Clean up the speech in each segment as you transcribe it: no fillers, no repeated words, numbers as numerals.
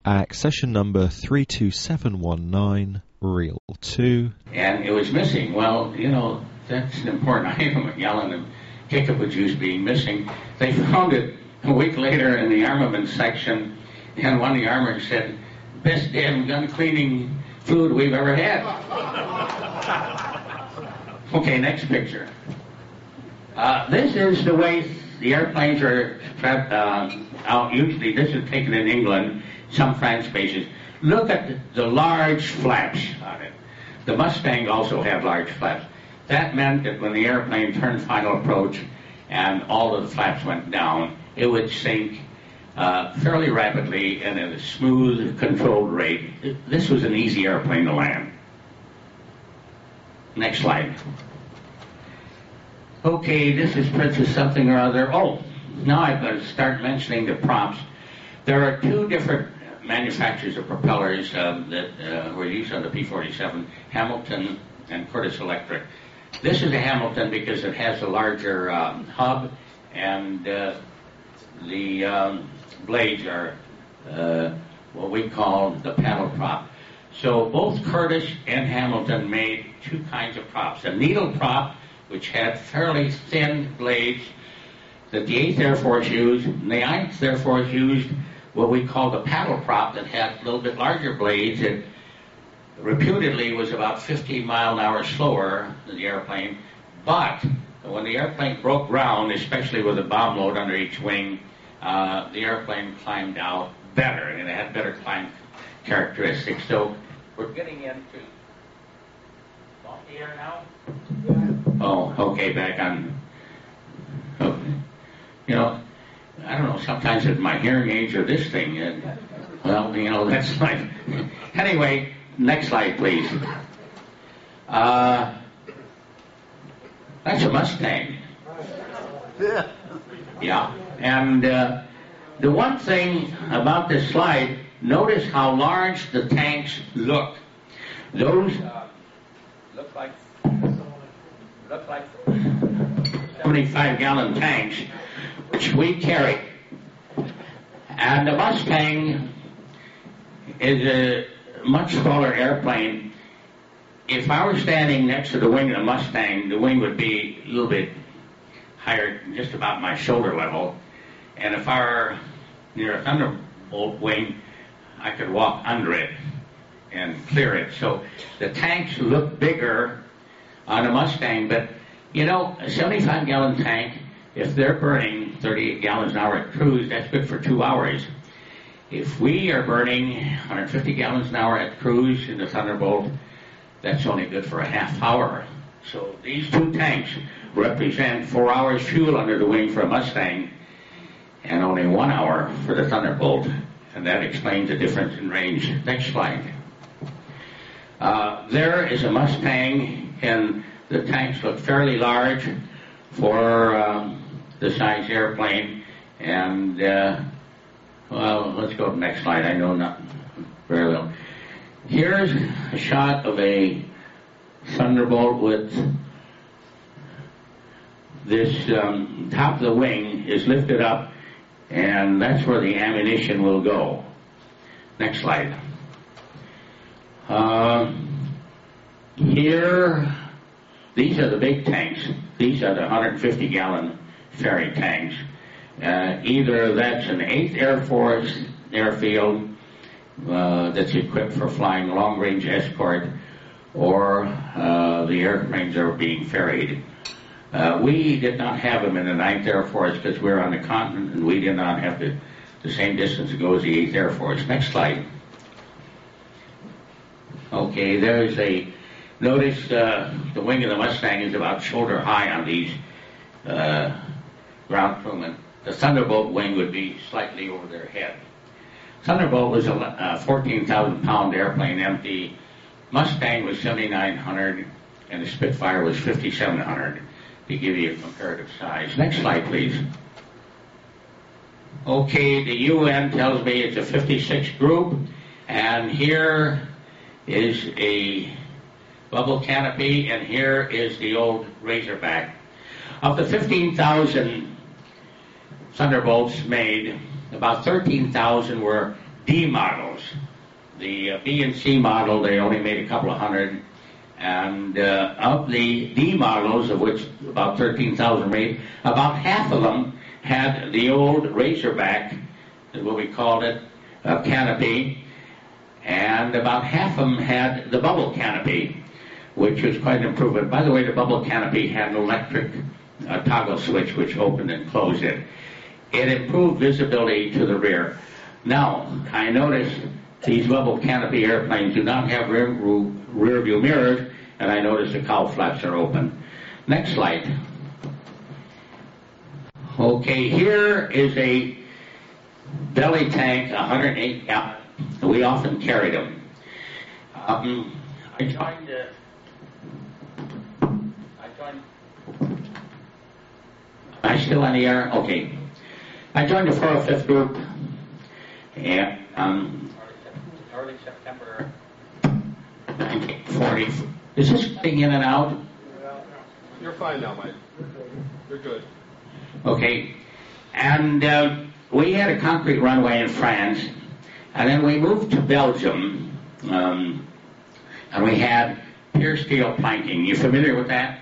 Accession number 32719, reel 2. And it was missing. Well, you know, that's an important item, a gallon of Kickapoo juice being missing. They found it a week later in the armament section, and one of the armors said, "Best damn gun cleaning fluid we've ever had." Okay, next picture. This is the way the airplanes are out. Usually this is taken in England, some France bases. Look at the large flaps on it. The Mustang also had large flaps. That meant that when the airplane turned final approach and all of the flaps went down, it would sink fairly rapidly and at a smooth, controlled rate. This was an easy airplane to land. Next slide. Okay, this is Princess something or other. Oh, now I've got to start mentioning the props. There are two different manufacturers of propellers that were used on the P-47, Hamilton and Curtiss Electric. This is a Hamilton because it has a larger hub, and the blades are what we call the paddle prop. So both Curtiss and Hamilton made two kinds of props. A needle prop, which had fairly thin blades that the 8th Air Force used, and the 9th Air Force used what we call the paddle prop that had a little bit larger blades. It reputedly was about 15 mile an hour slower than the airplane, but when the airplane broke ground, especially with a bomb load under each wing, the airplane climbed out better, and it had better climb characteristics. So we're getting into off the air now? Oh, okay, back on. Okay. You know, I don't know, sometimes it's my hearing aids or this thing. Well, you know, that's life. Anyway, next slide, please. That's a Mustang. Yeah. And the one thing about this slide, notice how large the tanks look. Those look like 75-gallon tanks, which we carry. And the Mustang is a much smaller airplane. If I were standing next to the wing of the Mustang, the wing would be a little bit higher, just about my shoulder level. And if I were near a Thunderbolt wing, I could walk under it and clear it. So the tanks look bigger on a Mustang, but you know, a 75-gallon tank, if they're burning 38 gallons an hour at cruise, that's good for 2 hours. If we are burning 150 gallons an hour at cruise in the Thunderbolt, that's only good for a half hour. So these two tanks represent 4 hours fuel under the wing for a Mustang and only 1 hour for the Thunderbolt. And that explains the difference in range. Next slide. There is a Mustang, and the tanks look fairly large for the size airplane. And, well, let's go to the next slide. I know not very well. Here's a shot of a Thunderbolt with this top of the wing is lifted up, and that's where the ammunition will go. Next slide. Here, these are the big tanks. These are the 150-gallon ferry tanks. Either that's an 8th Air Force airfield that's equipped for flying long-range escort, or the airplanes are being ferried. We did not have them in the 9th Air Force because we're on the continent, and we did not have the same distance to go as the 8th Air Force. Next slide. Okay, there's notice the wing of the Mustang is about shoulder high on these ground crewmen. The Thunderbolt wing would be slightly over their head. Thunderbolt was a 14,000-pound airplane empty. Mustang was 7,900, and the Spitfire was 5,700, to give you a comparative size. Next slide, please. Okay, the UN tells me it's a 56 group, and here is a bubble canopy, and here is the old Razorback. Of the 15,000 Thunderbolts made, about 13,000 were D models. The B and C model, they only made a couple of hundred. And of the D models, of which about 13,000 made, about half of them had the old Razorback, what we called it, canopy, and about half of them had the bubble canopy, which was quite an improvement. By the way, the bubble canopy had an electric toggle switch which opened and closed it. It improved visibility to the rear. Now, I noticed these bubble canopy airplanes do not have rear view mirrors, and I noticed the cowl flaps are open. Next slide. Okay, here is a belly tank, 108 gallon. We often carried them. I joined. Am I still on the air? Okay. I joined the 405th group, and early September 1940. Is this cutting in and out? You're fine now, Mike. You're good. Okay. And we had a concrete runway in France, and then we moved to Belgium, and we had pure steel planking. You familiar with that?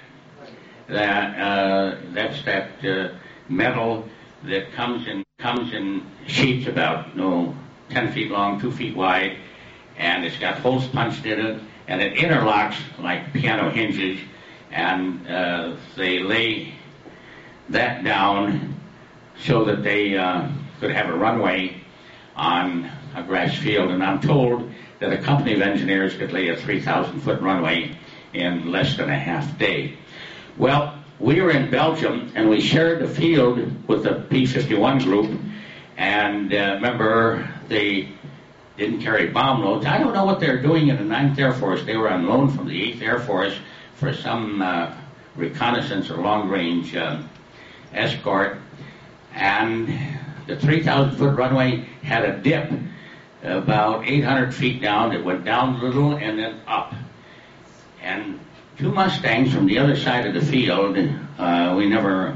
That's that metal that comes in sheets about 10 feet long, 2 feet wide, and it's got holes punched in it, and it interlocks like piano hinges, and they lay that down so that they could have a runway on a grass field. And I'm told that a company of engineers could lay a 3,000-foot runway in less than a half day. Well, we were in Belgium, and we shared the field with the P-51 group, and remember, they didn't carry bomb loads. I don't know what they're doing in the 9th Air Force. They were on loan from the 8th Air Force for some reconnaissance or long-range escort, and the 3,000-foot runway had a dip about 800 feet down. It went down a little and then up. And two Mustangs from the other side of the field, we never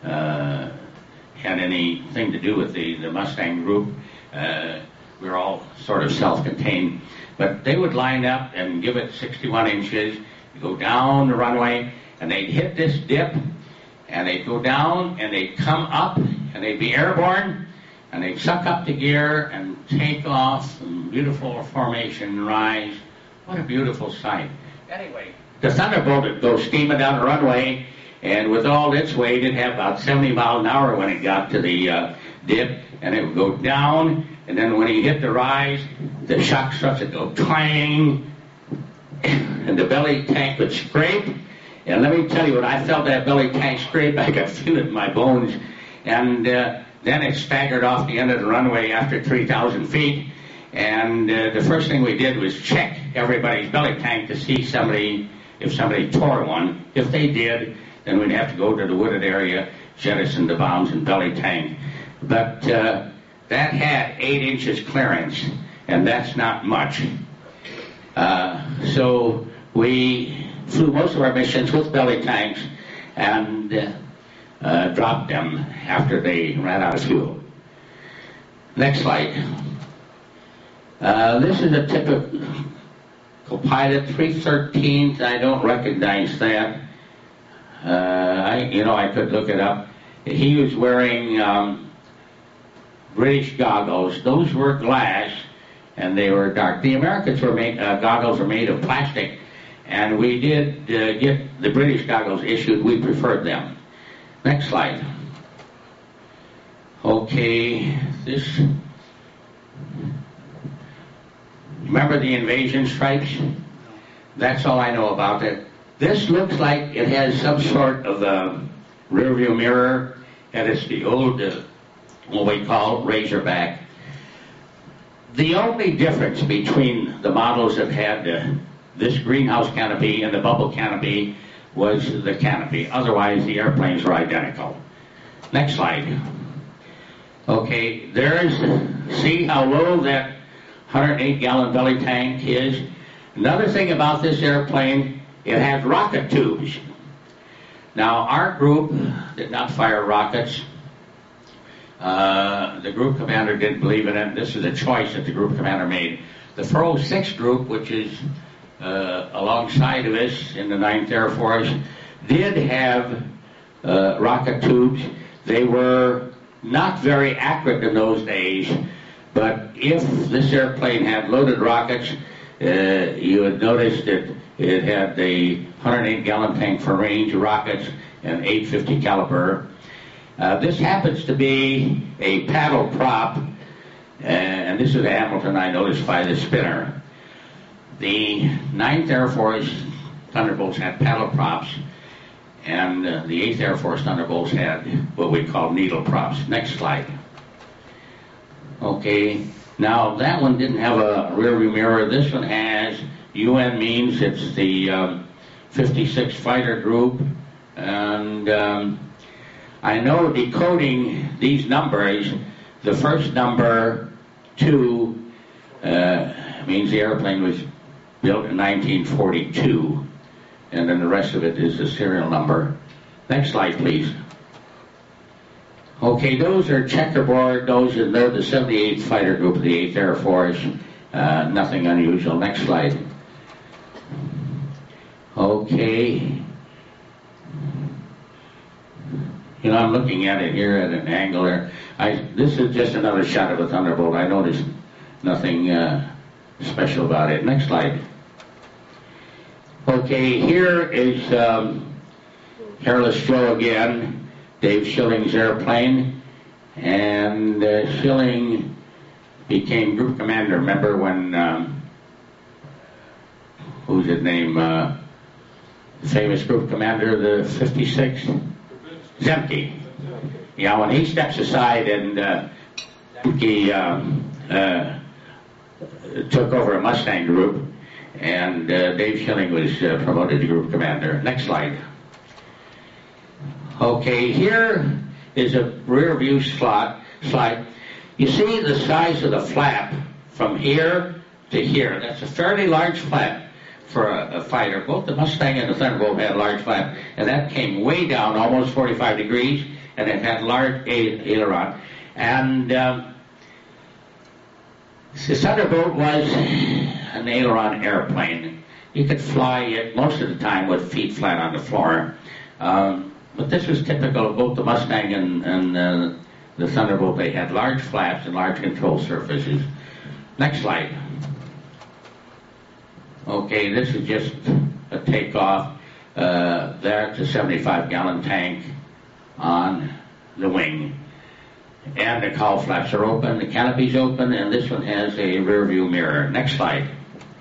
had anything to do with the Mustang group. We were all sort of self-contained. But they would line up and give it 61 inches, go down the runway, and they'd hit this dip, and they'd go down, and they'd come up, and they'd be airborne, and they'd suck up the gear and take off, and beautiful formation, rise. What a beautiful sight. Anyway, the Thunderbolt would go steaming down the runway, and with all its weight, it'd have about 70 miles an hour when it got to the dip, and it would go down, and then when he hit the rise, the shock struts would go twang, and the belly tank would scrape. And let me tell you, when I felt that belly tank scrape, I could feel it in my bones. And then it staggered off the end of the runway after 3,000 feet. And the first thing we did was check everybody's belly tank to see if somebody tore one. If they did, then we'd have to go to the wooded area, jettison the bombs and belly tank. But that had 8 inches clearance, and that's not much. So we flew most of our missions with belly tanks and dropped them after they ran out of fuel. Next slide. This is a typical pilot, 313th. I don't recognize that. I could look it up. He was wearing British goggles. Those were glass, and they were dark. The Americans goggles were made of plastic, and we did get the British goggles issued. We preferred them. Next slide. Okay, this. Remember the invasion stripes? That's all I know about it. This looks like it has some sort of rear view mirror, and it's the old, what we call Razorback. The only difference between the models that had this greenhouse canopy and the bubble canopy was the canopy. Otherwise, the airplanes were identical. Next slide. Okay, see how low that 108-gallon belly tank is? Another thing about this airplane, it has rocket tubes. Now, our group did not fire rockets. The group commander didn't believe in it. This is a choice that the group commander made. The 406 group, which is alongside of us in the 9th Air Force, did have rocket tubes. They were not very accurate in those days, but if this airplane had loaded rockets, you would notice that it had a 108-gallon tank for range rockets and 850 caliber. This happens to be a paddle prop, and this is Hamilton, I noticed, by the spinner. The 9th Air Force Thunderbolts had paddle props, and the 8th Air Force Thunderbolts had what we call needle props. Next slide. Okay, now that one didn't have a rear view mirror. This one has. UN means it's the 56 fighter group, and I know decoding these numbers, the first number 2 means the airplane was built in 1942, and then the rest of it is the serial number. Next slide, please. Okay, those are checkerboard. They're the 78th Fighter Group of the 8th Air Force. Nothing unusual. Next slide. Okay. You know, I'm looking at it here at an angle there. This is just another shot of a Thunderbolt. I noticed nothing special about it. Next slide. Okay, here is Hairless Joe again, Dave Schilling's airplane. And Schilling became group commander. Remember when, who's his name? Famous group commander of the 56? Zemke. Yeah, when he steps aside and Zemke took over a Mustang group, and Dave Schilling was promoted to group commander. Next slide. Okay, here is a rear view slide. You see the size of the flap from here to here. That's a fairly large flap for a fighter. Both the Mustang and the Thunderbolt had a large flap, and that came way down, almost 45 degrees, and it had large aileron. And the Thunderbolt was an aileron airplane. You could fly it most of the time with feet flat on the floor. But this was typical of both the Mustang and the Thunderbolt. They had large flaps and large control surfaces. Next slide. Okay, this is just a takeoff. There's a 75-gallon tank on the wing. And the cowl flaps are open, the canopy's open, and this one has a rear view mirror. Next slide.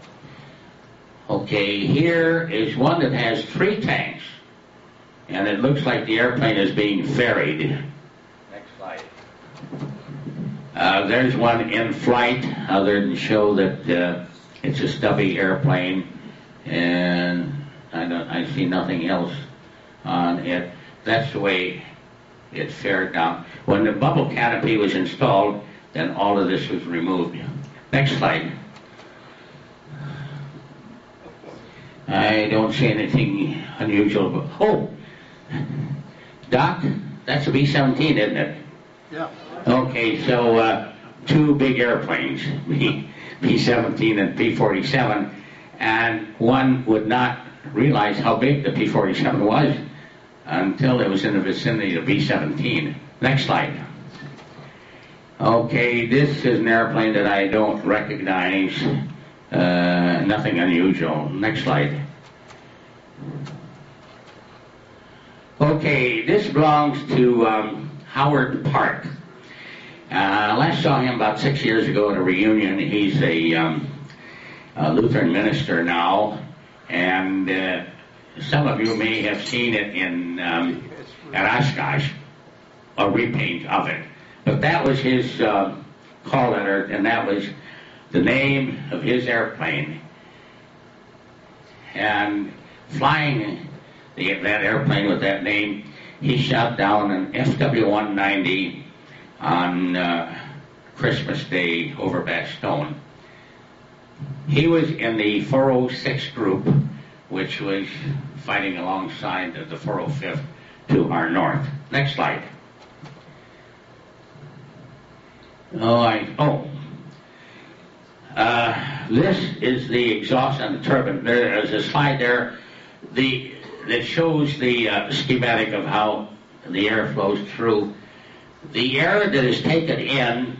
Okay, here is one that has 3 tanks. And it looks like the airplane is being ferried. Next slide. There's one in flight, other than show that it's a stubby airplane, and I see nothing else on it. That's the way it's fared down. When the bubble canopy was installed, then all of this was removed. Next slide. I don't see anything unusual. Oh, Doc, that's a B-17, isn't it? Yeah. Okay, so 2 big airplanes, P-17 and P-47, and one would not realize how big the P-47 was until it was in the vicinity of B-17. Next slide. Okay, this is an airplane that I don't recognize. Nothing unusual. Next slide. Okay, this belongs to Howard Park. Last saw him about 6 years ago at a reunion. He's a Lutheran minister now, and some of you may have seen it in at Oshkosh, a repaint of it. But that was his call letter, and that was the name of his airplane. And flying that airplane with that name, he shot down an FW-190 on Christmas Day over Bastogne. He was in the 406 group, which was fighting alongside the 405th to our north. Next slide. This is the exhaust on the turbine. There is a slide there that shows the schematic of how the air flows through. The air that is taken in,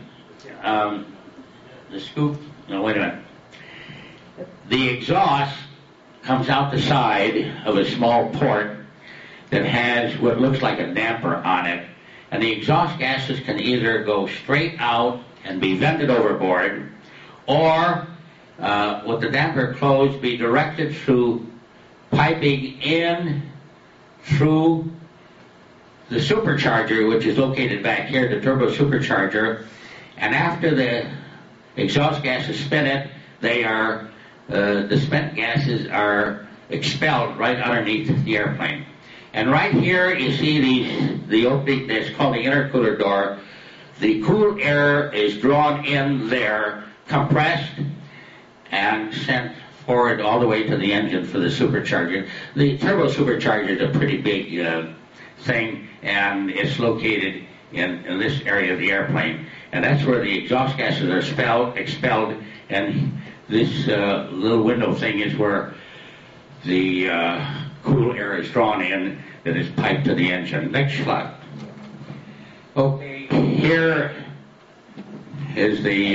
the scoop, no, wait a minute. The exhaust comes out the side of a small port that has what looks like a damper on it. And the exhaust gases can either go straight out and be vented overboard, or with the damper closed, be directed through piping in through the supercharger, which is located back here, the turbo supercharger. And after the exhaust gases spin it, they are the spent gases are expelled right underneath the airplane. And right here you see the opening that's called the intercooler door. The cool air is drawn in there, compressed, and sent forward all the way to the engine for the supercharger. The turbo supercharger is a pretty big thing, and it's located in this area of the airplane. And that's where the exhaust gases are expelled, and this little window thing is where the cool air is drawn in that is piped to the engine. Next slide. Okay, here is the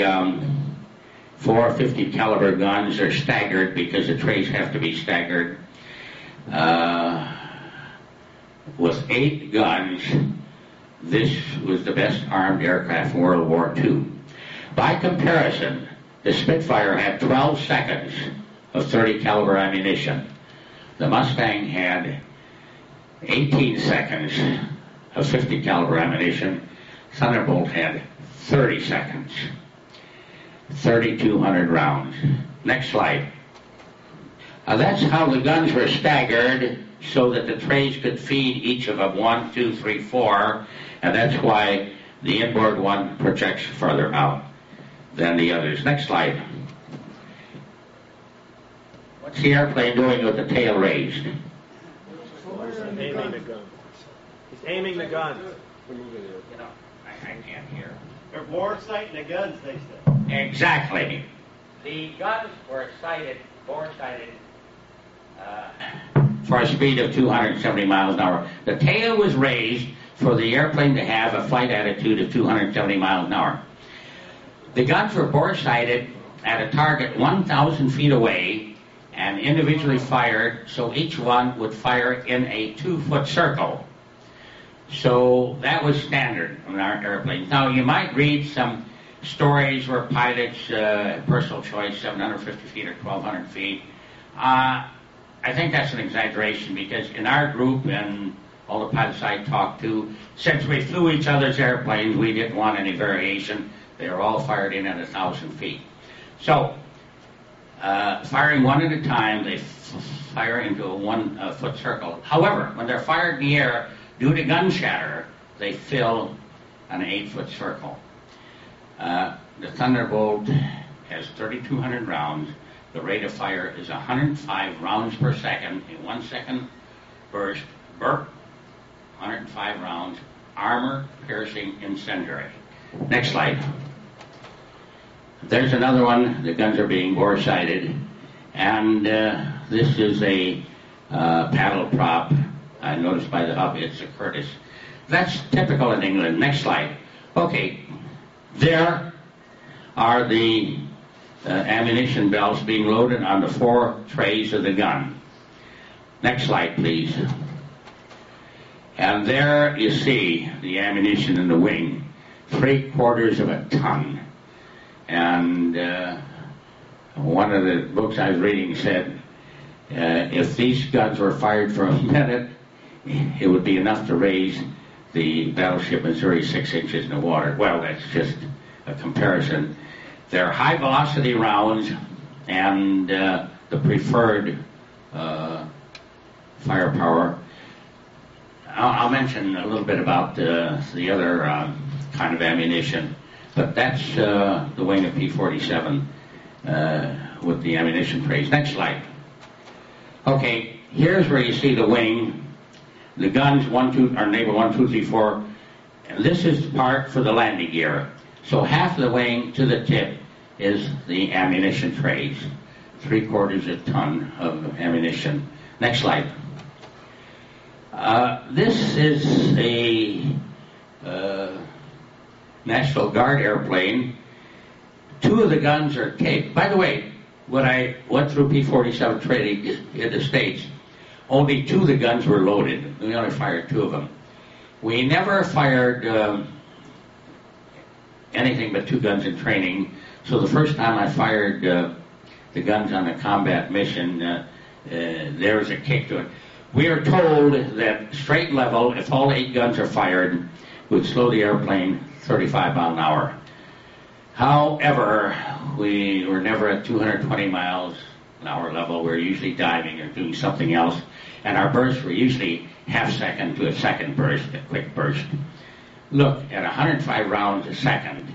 450 caliber guns. They're staggered because the trays have to be staggered. With 8 guns, this was the best armed aircraft in World War II. By comparison, the Spitfire had 12 seconds of 30 caliber ammunition. The Mustang had 18 seconds of 50 caliber ammunition. Thunderbolt had 30 seconds, 3,200 rounds. Next slide. That's how the guns were staggered so that the trays could feed each of them 1, 2, 3, 4, and that's why the inboard one projects further out than the others. Next slide. What's the airplane doing with the tail raised? Aiming the gun. He's aiming the gun. You know, I can't hear. They're bore sighting the guns, they say. Exactly. The guns were bore sighted, for a speed of 270 miles an hour. The tail was raised for the airplane to have a flight attitude of 270 miles an hour. The guns were bore sighted at a target 1,000 feet away and individually fired, so each one would fire in a 2-foot circle. So that was standard on our airplanes. Now, you might read some stories where pilots, personal choice, 750 feet or 1,200 feet. I think that's an exaggeration because in our group and all the pilots I talked to, since we flew each other's airplanes, we didn't want any variation. They were all fired in at 1,000 feet. So, firing one at a time, they fire into a 1-foot circle. However, when they're fired in the air, due to gun shatter, they fill an 8-foot circle. The Thunderbolt has 3,200 rounds. The rate of fire is 105 rounds per second, a 1-second burst, burp, 105 rounds, armor-piercing incendiary. Next slide. There's another one. The guns are being bore-sighted, and this is a paddle prop. I noticed by the hub, it's a Curtiss. That's typical in England. Next slide. Okay, there are the ammunition belts being loaded on the 4 trays of the gun. Next slide, please. And there you see the ammunition in the wing, 3/4 of a ton. And one of the books I was reading said, if these guns were fired for a minute, it would be enough to raise the battleship Missouri 6 inches in the water. Well, that's just a comparison. They're high-velocity rounds, and the preferred firepower. I'll mention a little bit about the other kind of ammunition, but that's the wing of P-47 with the ammunition trays. Next slide. Okay, here's where you see the wing. The guns, 1, 2, are labeled 1, 2, 3, 4, and this is the part for the landing gear. So half the wing to the tip is the ammunition trays, 3/4 a ton of ammunition. Next slide. This is a National Guard airplane. 2 of the guns are taped. By the way, when I went through P-47 training in the States, only 2 of the guns were loaded. We only fired 2 of them. We never fired anything but 2 guns in training. So the first time I fired the guns on a combat mission, there was a kick to it. We are told that straight level, if all 8 guns are fired, would slow the airplane 35 miles an hour. However, we were never at 220 miles an hour level. We're usually diving or doing something else. And our bursts were usually half second to a second burst, a quick burst. Look, at 105 rounds a second,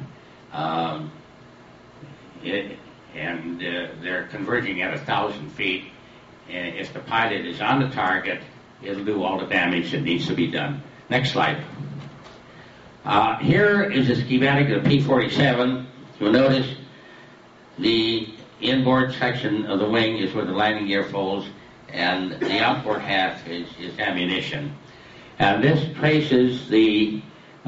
they're converging at 1,000 feet. And if the pilot is on the target, it'll do all the damage that needs to be done. Next slide. Here is a schematic of the P-47. You'll notice the inboard section of the wing is where the landing gear folds, and the outboard half is ammunition. And this traces the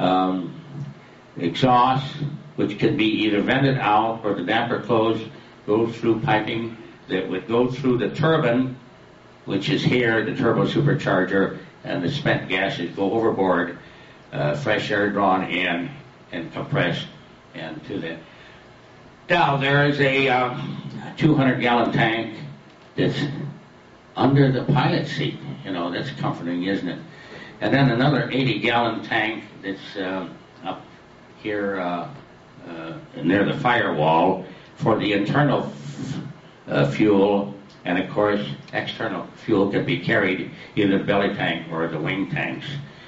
exhaust, which can be either vented out or the damper closed, goes through piping that would go through the turbine, which is here, the turbo supercharger, and the spent gases go overboard, fresh air drawn in and compressed and to the... Now, there is a 200-gallon tank that's under the pilot's seat. You know, that's comforting, isn't it? And then another 80-gallon tank that's up here near the firewall for the internal fuel, and of course, external fuel can be carried either the belly tank or the wing tanks.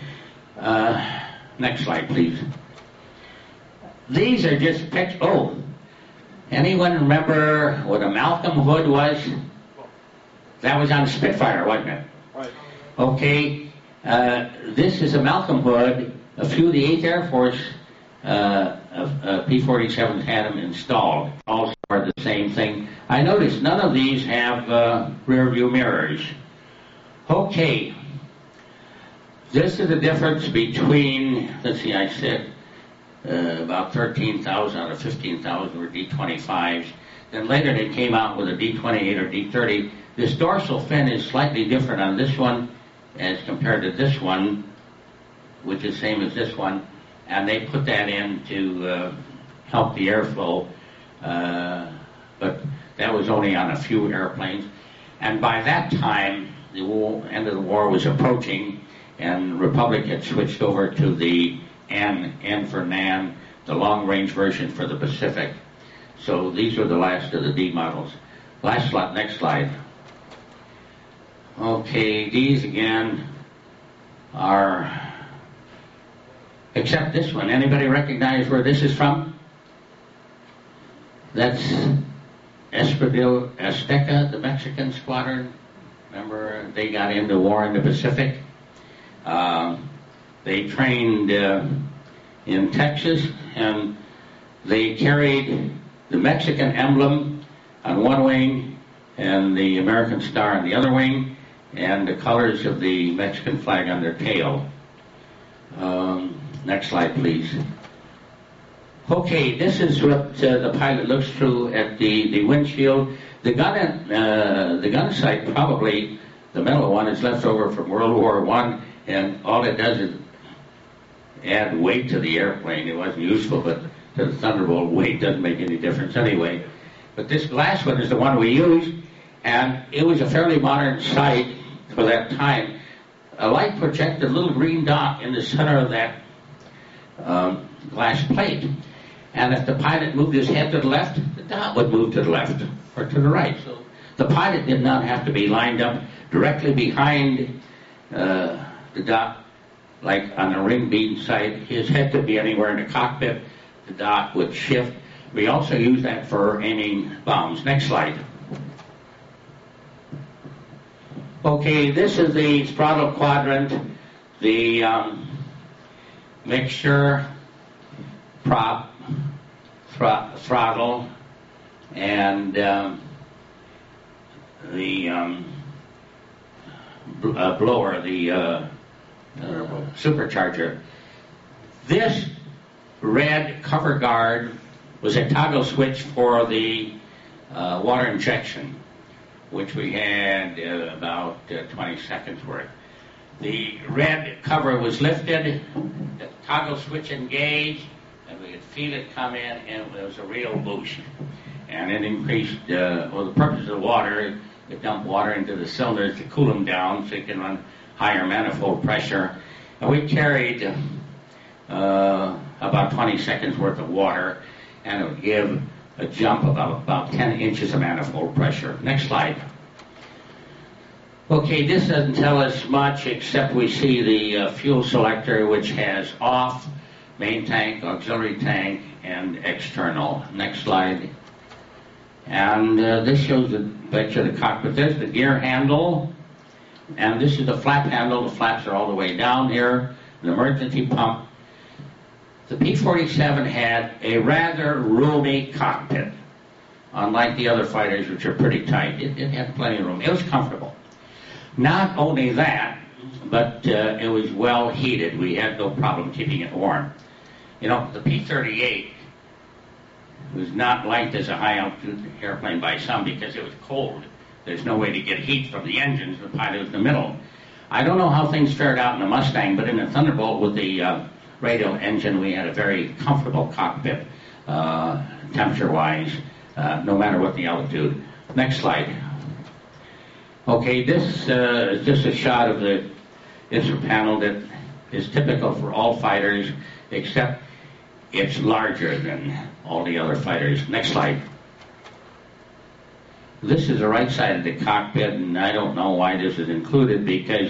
Next slide, please. These are just pictures. Oh, anyone remember what a Malcolm hood was? That was on Spitfire, wasn't it? Right. Okay. This is a Malcolm hood. A few of the 8th Air Force P-47s had them installed. Also are the same thing. I noticed none of these have rear view mirrors. Okay. This is the difference between, let's see, I said about 13,000 out of 15,000 were D-25s. Then later they came out with a D-28 or D-30. This dorsal fin is slightly different on this one as compared to this one, which is the same as this one. And they put that in to help the airflow. But that was only on a few airplanes. And by that time, the end of the war was approaching, and Republic had switched over to the N for NAN, the long-range version for the Pacific. So these are the last of the D models. Last slide, next slide. Okay, these again are, except this one. Anybody recognize where this is from? That's Espadrille Azteca, the Mexican squadron. Remember, they got into war in the Pacific. They trained in Texas, and they carried the Mexican emblem on one wing and the American star on the other wing, and the colors of the Mexican flag on their tail. Next slide, please. Okay, this is what the pilot looks through at the windshield. The gun sight, probably the metal one, is left over from World War I, and all it does is add weight to the airplane. It wasn't useful, but to the Thunderbolt, weight doesn't make any difference anyway. But this glass one is the one we used, and it was a fairly modern sight for that time. A light projected a little green dot in the center of that glass plate. And if the pilot moved his head to the left, the dot would move to the left or to the right. So the pilot did not have to be lined up directly behind the dot, like on the ring beam sight. His head could be anywhere in the cockpit. The dot would shift. We also use that for aiming bombs. Next slide. Okay, this is the throttle quadrant, the mixture, prop, throttle and the blower, the supercharger. This red cover guard was a toggle switch for the water injection, which we had about 20 seconds worth. The red cover was lifted, the toggle switch engaged, and we could feel it come in, and it was a real boost. And it increased, the purpose of the water, it dumped water into the cylinders to cool them down so you can run higher manifold pressure. And we carried about 20 seconds worth of water, and it would give a jump of about 10 inches of manifold pressure. Next slide. Okay, this doesn't tell us much except we see the fuel selector, which has off, main tank, auxiliary tank, and external. Next slide. And this shows the picture of the cockpit. There's the gear handle, and this is the flap handle. The flaps are all the way down here. An emergency pump. The P-47 had a rather roomy cockpit, unlike the other fighters, which are pretty tight. It had plenty of room. It was comfortable. Not only that, but it was well heated. We had no problem keeping it warm. You know, the P-38 was not liked as a high-altitude airplane by some because it was cold. There's no way to get heat from the engines. The pilot was in the middle. I don't know how things fared out in the Mustang, but in the Thunderbolt with the radial engine, we had a very comfortable cockpit, temperature-wise, no matter what the altitude. Next slide. Okay, this is just a shot of the instrument panel that is typical for all fighters, except it's larger than all the other fighters. Next slide. This is the right side of the cockpit, and I don't know why this is included because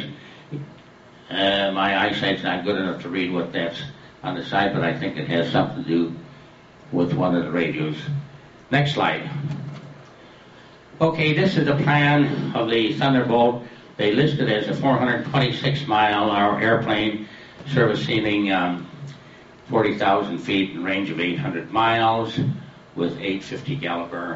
my eyesight's not good enough to read what that's on the side, but I think it has something to do with one of the radios. Next slide. Okay, this is a plan of the Thunderbolt. They list it as a 426-mile-an-hour airplane servicing 40,000 feet and range of 800 miles with 850 caliber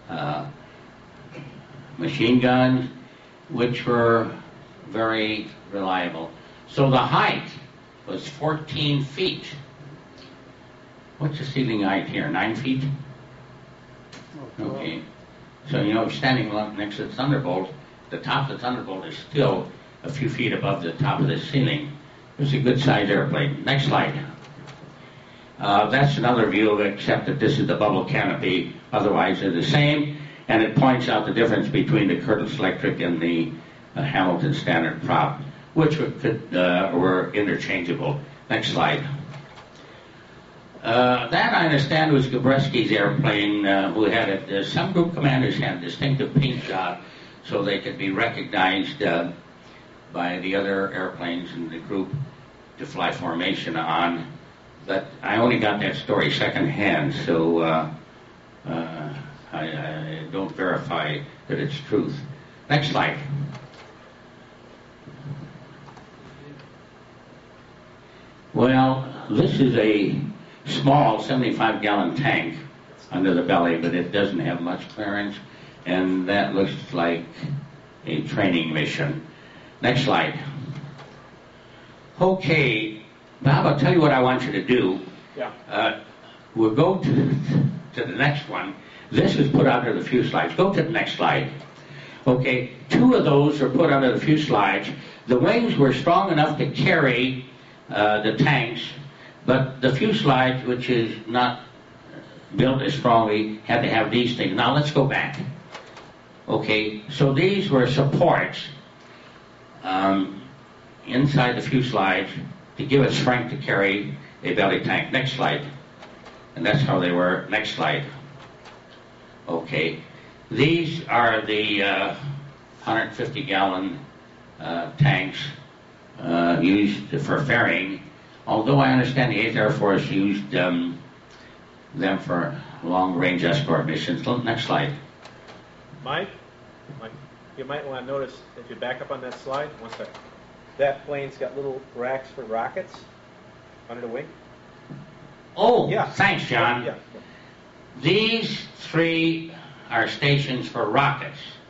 machine guns, which were very reliable. So the height was 14 feet. What's the ceiling height here? 9 feet? Okay. So, you know, standing next to the Thunderbolt, the top of the Thunderbolt is still a few feet above the top of the ceiling. It was a good-sized airplane. Next slide. That's another view, except that this is the bubble canopy. Otherwise, they're the same. And it points out the difference between the Curtiss Electric and the Hamilton Standard prop, which were interchangeable. Next slide. That, I understand, was Gabreski's airplane, who had it. Some group commanders had distinctive paint job so they could be recognized by the other airplanes in the group to fly formation on. But I only got that story secondhand, so I don't verify that it's truth. Next slide. Well, this is a small 75-gallon tank under the belly, but it doesn't have much clearance, and that looks like a training mission. Next slide. Okay, Bob, I'll tell you what I want you to do. Yeah. We'll go to the next one. This is put under the fuselage. Go to the next slide. Okay, 2 of those are put under the fuselage. The wings were strong enough to carry the tanks, but the fuselage, which is not built as strongly, had to have these things. Now let's go back. Okay, so these were supports inside the fuselage to give it strength to carry a belly tank. Next slide. And that's how they were. Next slide. Okay, these are the 150-gallon tanks used for ferrying, although I understand the 8th Air Force used them for long-range escort missions. Next slide. Mike, you might want to notice, if you back up on that slide, one second. That plane's got little racks for rockets under the wing. Oh, Yeah. Thanks, John. Yeah. These three are stations for rockets.